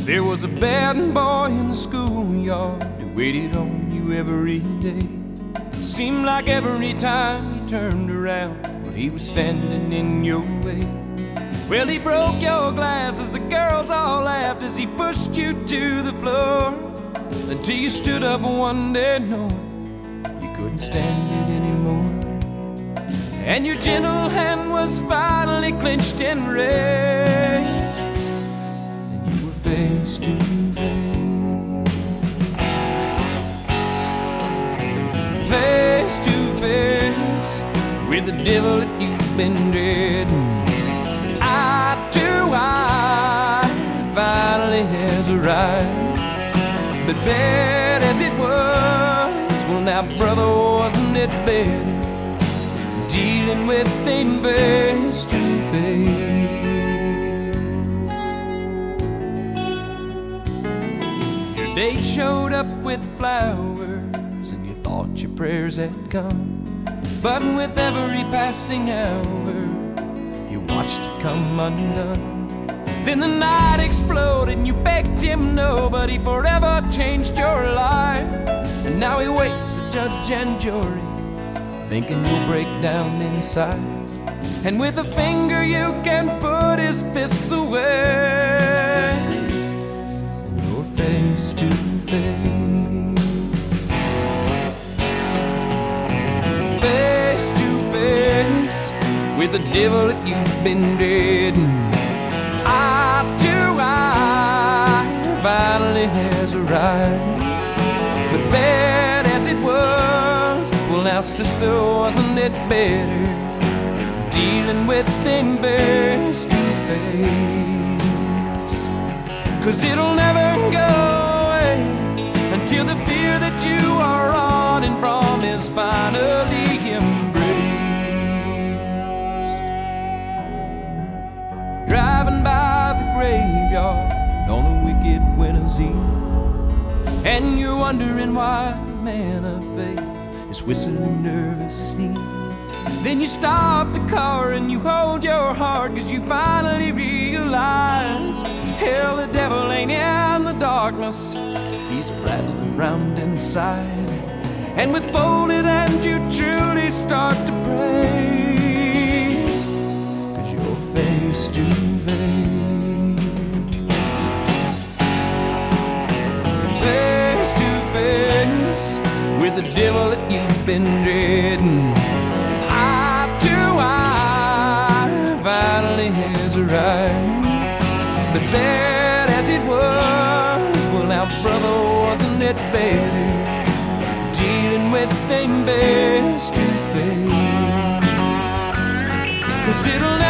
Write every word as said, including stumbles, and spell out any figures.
There was a bad boy in the schoolyard who waited on you every day. It seemed like every time you turned around, well, he was standing in your way. Well, he broke your glasses, the girls all laughed as he pushed you to the floor, until you stood up one day knowing you couldn't stand it anymore. And your gentle hand was finally clenched in rage, and you were face to face, face to face with the devil that you've been dreading. Eye to eye finally has arrived. But bad as it was, well now brother, wasn't it better dealing with him face to face? Your date showed up with flowers and you thought your prayers had come, but with every passing hour you watched it come undone. Then the night exploded and you begged him no, but he forever changed your life. And now he waits a judge and jury, thinking you'll break down inside. And with a finger you can put his fists away, and you're face to face, face to face with the devil that you've been dreading. Eye to eye finally has arrived. But bad as it was, well now sister, wasn't it better dealing with him face to face? Cause it'll never go away until the fear that you are running from is finally embraced. Driving by the graveyard on a wicked winter's eve, and you're wondering why a man of faith is whistling nervously. Then you stop the car and you hold your heart, cause you finally realize, hell, the devil ain't in the darkness, he's rattling round inside. And with folded hands you truly start to pray, cause you're face to face, face to face with the devil that you've been dreading. Eye to eye finally has arrived. But bad as it was, well now brother, wasn't it better dealing with them face to face? Cause it'll never